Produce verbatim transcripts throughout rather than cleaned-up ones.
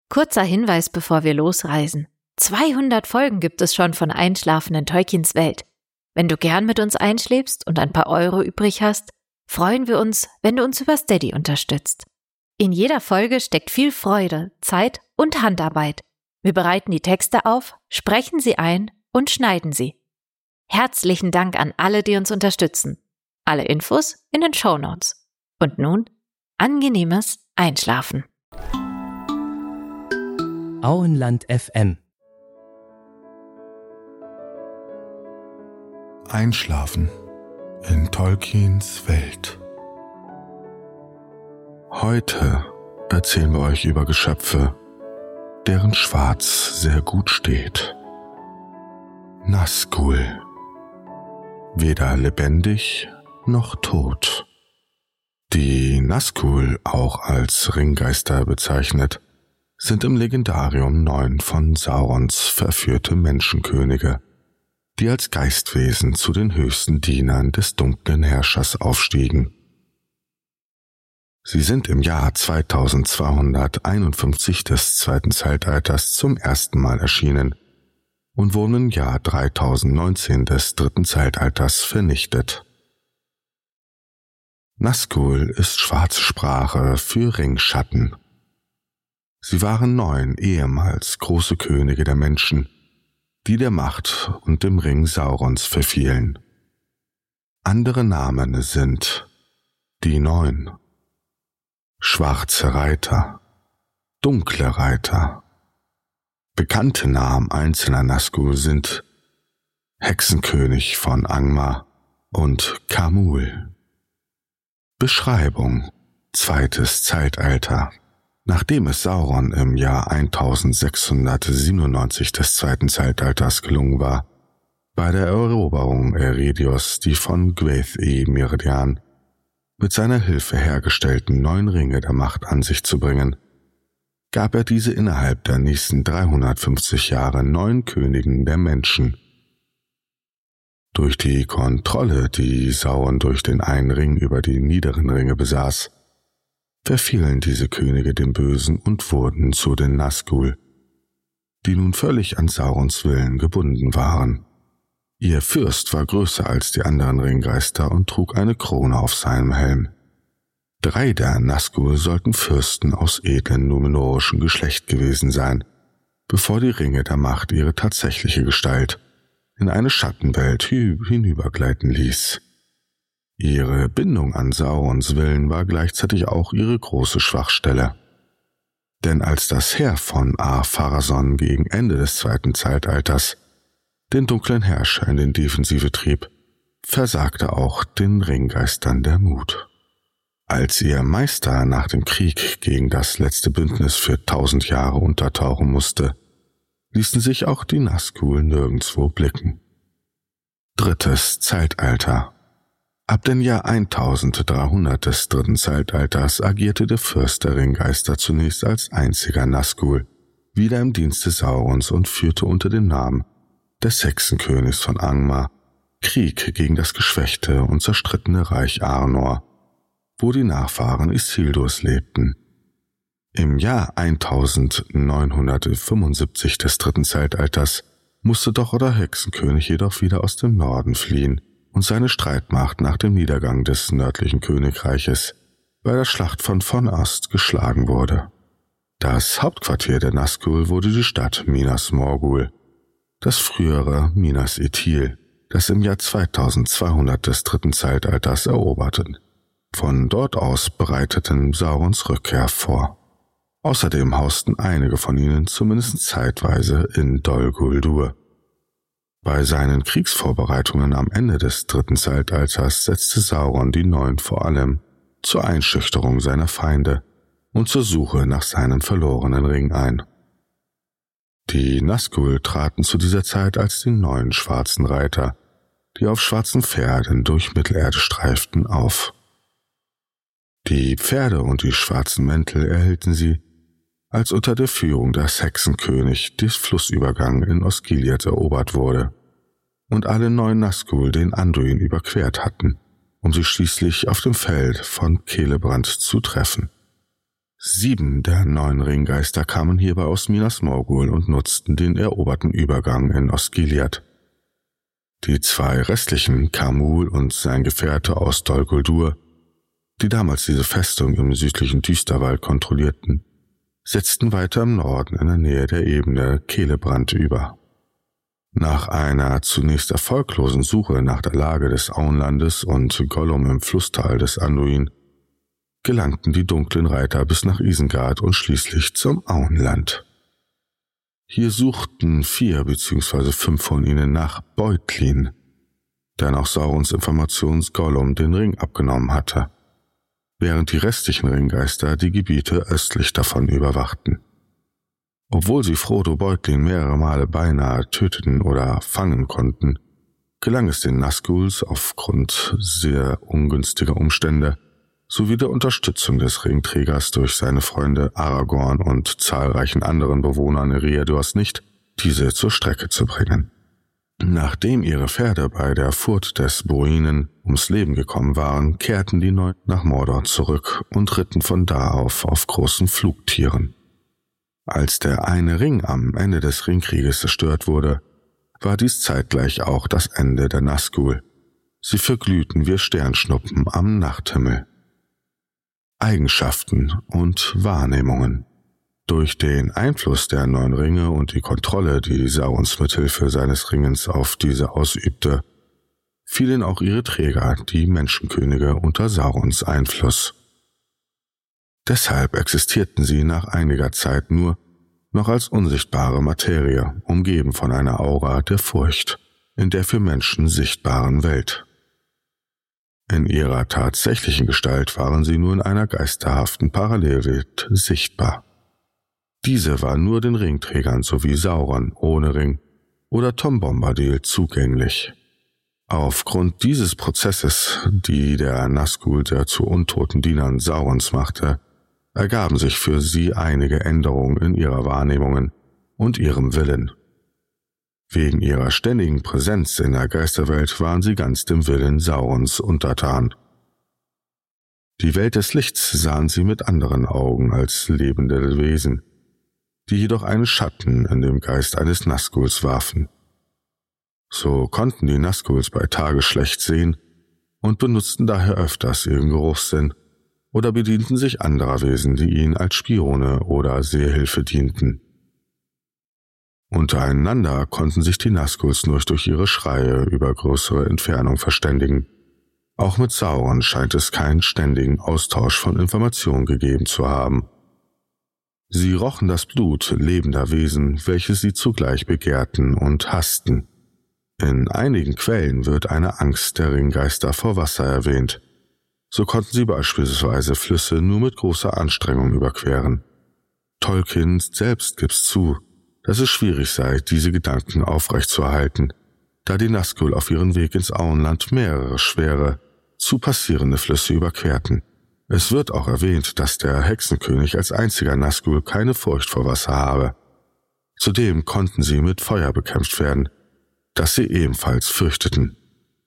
Kurzer Hinweis, bevor wir losreisen. zweihundert Folgen gibt es schon von Einschlafen in Tolkiens Welt. Wenn du gern mit uns einschläfst und ein paar Euro übrig hast, freuen wir uns, wenn du uns über Steady unterstützt. In jeder Folge steckt viel Freude, Zeit und Handarbeit. Wir bereiten die Texte auf, sprechen sie ein und schneiden sie. Herzlichen Dank an alle, die uns unterstützen. Alle Infos in den Shownotes. Und nun, angenehmes Einschlafen. Auenland F M. Einschlafen in Tolkiens Welt. Heute erzählen wir euch über Geschöpfe, deren Schwarz sehr gut steht. Nazgul. Weder lebendig noch tot. Die Nazgul, auch als Ringgeister bezeichnet, sind im Legendarium neun von Saurons verführte Menschenkönige, die als Geistwesen zu den höchsten Dienern des dunklen Herrschers aufstiegen. Sie sind im Jahr zweitausendzweihunderteinundfünfzig des zweiten Zeitalters zum ersten Mal erschienen und wurden im Jahr dreitausendneunzehn des dritten Zeitalters vernichtet. Nazgul ist schwarze Sprache für Ringschatten. Sie waren neun ehemals große Könige der Menschen, die der Macht und dem Ring Saurons verfielen. Andere Namen sind die Neun, Schwarze Reiter, Dunkle Reiter. Bekannte Namen einzelner Nazgul sind Hexenkönig von Angmar und Khamûl. Beschreibung: Zweites Zeitalter. Nachdem es Sauron im Jahr eintausendsechshundertsiebenundneunzig des zweiten Zeitalters gelungen war, bei der Eroberung Erediths die von Gwaith-e-Meridian mit seiner Hilfe hergestellten neun Ringe der Macht an sich zu bringen, gab er diese innerhalb der nächsten dreihundertfünfzig Jahre neun Königen der Menschen. Durch die Kontrolle, die Sauron durch den einen Ring über die niederen Ringe besaß, verfielen diese Könige dem Bösen und wurden zu den Nazgul, die nun völlig an Saurons Willen gebunden waren. Ihr Fürst war größer als die anderen Ringgeister und trug eine Krone auf seinem Helm. Drei der Nazgul sollten Fürsten aus edlem numenorischem Geschlecht gewesen sein, bevor die Ringe der Macht ihre tatsächliche Gestalt in eine Schattenwelt hinübergleiten ließ. Ihre Bindung an Saurons Willen war gleichzeitig auch ihre große Schwachstelle. Denn als das Heer von Ar-Pharazôn gegen Ende des zweiten Zeitalters den dunklen Herrscher in den Defensive trieb, versagte auch den Ringgeistern der Mut. Als ihr Meister nach dem Krieg gegen das letzte Bündnis für tausend Jahre untertauchen musste, ließen sich auch die Nazgul nirgendwo blicken. Drittes Zeitalter. Ab dem Jahr eintausenddreihundert des dritten Zeitalters agierte der Fürst der Ringgeister zunächst als einziger Nazgul, wieder im Dienste Saurons und führte unter dem Namen des Hexenkönigs von Angmar Krieg gegen das geschwächte und zerstrittene Reich Arnor, wo die Nachfahren Isildurs lebten. Im Jahr eintausendneunhundertfünfundsiebzig des dritten Zeitalters musste doch der Hexenkönig jedoch wieder aus dem Norden fliehen und seine Streitmacht nach dem Niedergang des nördlichen Königreiches bei der Schlacht von von Ost geschlagen wurde. Das Hauptquartier der Nazgul wurde die Stadt Minas Morgul, das frühere Minas Ithil, das im Jahr zweitausendzweihundert des dritten Zeitalters eroberten. Von dort aus bereiteten Saurons Rückkehr vor. Außerdem hausten einige von ihnen zumindest zeitweise in Dol Guldur. Bei seinen Kriegsvorbereitungen am Ende des dritten Zeitalters setzte Sauron die Neun vor allem zur Einschüchterung seiner Feinde und zur Suche nach seinem verlorenen Ring ein. Die Nazgul traten zu dieser Zeit als die neun schwarzen Reiter, die auf schwarzen Pferden durch Mittelerde streiften, auf. Die Pferde und die schwarzen Mäntel erhielten sie, als unter der Führung des Hexenkönigs der Flussübergang in Osgiliath erobert wurde und alle neun Nazgul den Anduin überquert hatten, um sie schließlich auf dem Feld von Celebrand zu treffen. Sieben der neun Ringgeister kamen hierbei aus Minas Morgul und nutzten den eroberten Übergang in Osgiliath. Die zwei restlichen, Khamûl und sein Gefährte aus Dol Guldur, die damals diese Festung im südlichen Düsterwald kontrollierten, setzten weiter im Norden in der Nähe der Ebene Celebrant über. Nach einer zunächst erfolglosen Suche nach der Lage des Auenlandes und Gollum im Flusstal des Anduin gelangten die dunklen Reiter bis nach Isengard und schließlich zum Auenland. Hier suchten vier bzw. fünf von ihnen nach Beutlin, der nach Saurons Information Gollum den Ring abgenommen hatte, während die restlichen Ringgeister die Gebiete östlich davon überwachten. Obwohl sie Frodo Beutlin mehrere Male beinahe töten oder fangen konnten, gelang es den Nazguls aufgrund sehr ungünstiger Umstände sowie der Unterstützung des Ringträgers durch seine Freunde Aragorn und zahlreichen anderen Bewohnern Eriadors nicht, diese zur Strecke zu bringen. Nachdem ihre Pferde bei der Furt des Boinen ums Leben gekommen waren, kehrten die Neun nach Mordor zurück und ritten von da auf auf großen Flugtieren. Als der eine Ring am Ende des Ringkrieges zerstört wurde, war dies zeitgleich auch das Ende der Nazgul. Sie verglühten wie Sternschnuppen am Nachthimmel. Eigenschaften und Wahrnehmungen. Durch den Einfluss der neun Ringe und die Kontrolle, die Saurons mithilfe seines Ringens auf diese ausübte, fielen auch ihre Träger, die Menschenkönige, unter Saurons Einfluss. Deshalb existierten sie nach einiger Zeit nur noch als unsichtbare Materie, umgeben von einer Aura der Furcht, in der für Menschen sichtbaren Welt. In ihrer tatsächlichen Gestalt waren sie nur in einer geisterhaften Parallelwelt sichtbar. Diese war nur den Ringträgern sowie Sauron ohne Ring oder Tom Bombadil zugänglich. Aufgrund dieses Prozesses, die der Nazgul der zu untoten Dienern Saurons machte, ergaben sich für sie einige Änderungen in ihrer Wahrnehmungen und ihrem Willen. Wegen ihrer ständigen Präsenz in der Geisterwelt waren sie ganz dem Willen Saurons untertan. Die Welt des Lichts sahen sie mit anderen Augen als lebende Wesen, die jedoch einen Schatten in dem Geist eines Nazguls warfen. So konnten die Nazguls bei Tage schlecht sehen und benutzten daher öfters ihren Geruchssinn oder bedienten sich anderer Wesen, die ihnen als Spione oder Sehhilfe dienten. Untereinander konnten sich die Nazguls nur durch ihre Schreie über größere Entfernung verständigen. Auch mit Sauron scheint es keinen ständigen Austausch von Informationen gegeben zu haben. Sie rochen das Blut lebender Wesen, welche sie zugleich begehrten und hassten. In einigen Quellen wird eine Angst der Ringgeister vor Wasser erwähnt. So konnten sie beispielsweise Flüsse nur mit großer Anstrengung überqueren. Tolkien selbst gibt zu, dass es schwierig sei, diese Gedanken aufrechtzuerhalten, da die Nazgul auf ihrem Weg ins Auenland mehrere schwere, zu passierende Flüsse überquerten. Es wird auch erwähnt, dass der Hexenkönig als einziger Nazgul keine Furcht vor Wasser habe. Zudem konnten sie mit Feuer bekämpft werden, das sie ebenfalls fürchteten.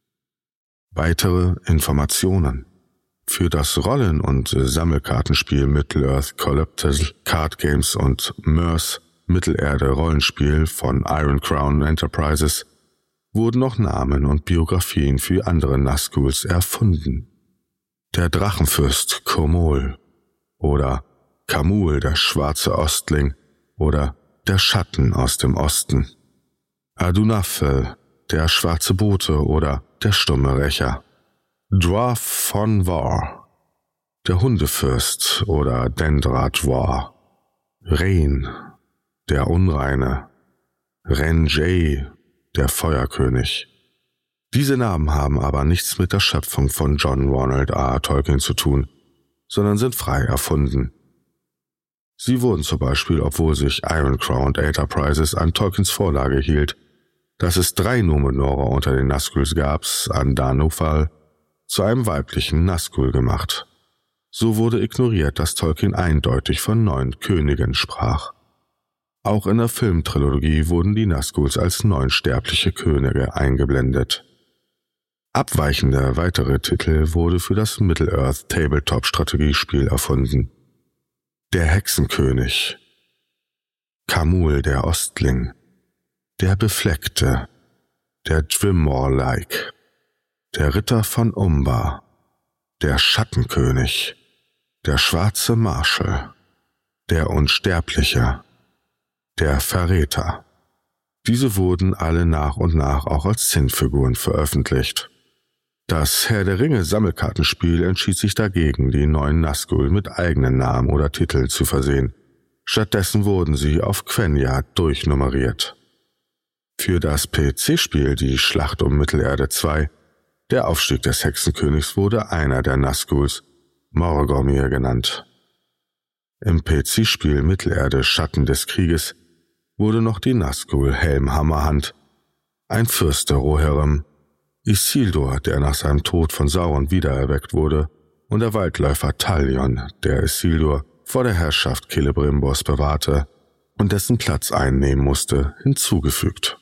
Weitere Informationen. Für das Rollen- und Sammelkartenspiel Middle-earth Collaptible Card Games und Merse Mittelerde-Rollenspiel von Iron Crown Enterprises wurden noch Namen und Biografien für andere Nazguls erfunden. Der Drachenfürst Komol oder Khamûl, der schwarze Ostling oder der Schatten aus dem Osten. Adunafel, der schwarze Bote oder der stumme Rächer. Dwarf von War, der Hundefürst oder Dendra-Dwar. Rain, der Unreine. Ren-Jay, der Feuerkönig. Diese Namen haben aber nichts mit der Schöpfung von John Ronald R. Tolkien zu tun, sondern sind frei erfunden. Sie wurden zum Beispiel, obwohl sich Iron Crown Enterprises an Tolkiens Vorlage hielt, dass es drei Numenora unter den Nazguls gab, an Danufal, zu einem weiblichen Nazgul gemacht. So wurde ignoriert, dass Tolkien eindeutig von neun Königen sprach. Auch in der Filmtrilogie wurden die Nazguls als neun sterbliche Könige eingeblendet. Abweichende weitere Titel wurde für das Middle-earth Tabletop-Strategiespiel erfunden. der Hexenkönig, Khamûl der Ostling, der Befleckte, der Dwymor-like, der Ritter von Umbar, der Schattenkönig, der schwarze Marschall, der Unsterbliche, der Verräter. Diese wurden alle nach und nach auch als Zinnfiguren veröffentlicht. Das Herr der Ringe Sammelkartenspiel entschied sich dagegen, die neuen Nazgul mit eigenen Namen oder Titeln zu versehen. Stattdessen wurden sie auf Quenya durchnummeriert. Für das P C-Spiel Die Schlacht um Mittelerde zwei, der Aufstieg des Hexenkönigs, wurde einer der Nazguls Morgomir genannt. Im P C-Spiel Mittelerde Schatten des Krieges wurde noch die Nazgul Helm Hammerhand, ein Fürst der Rohirrim, Isildur, der nach seinem Tod von Sauron wiedererweckt wurde, und der Waldläufer Talion, der Isildur vor der Herrschaft Celebrimbors bewahrte und dessen Platz einnehmen musste, hinzugefügt.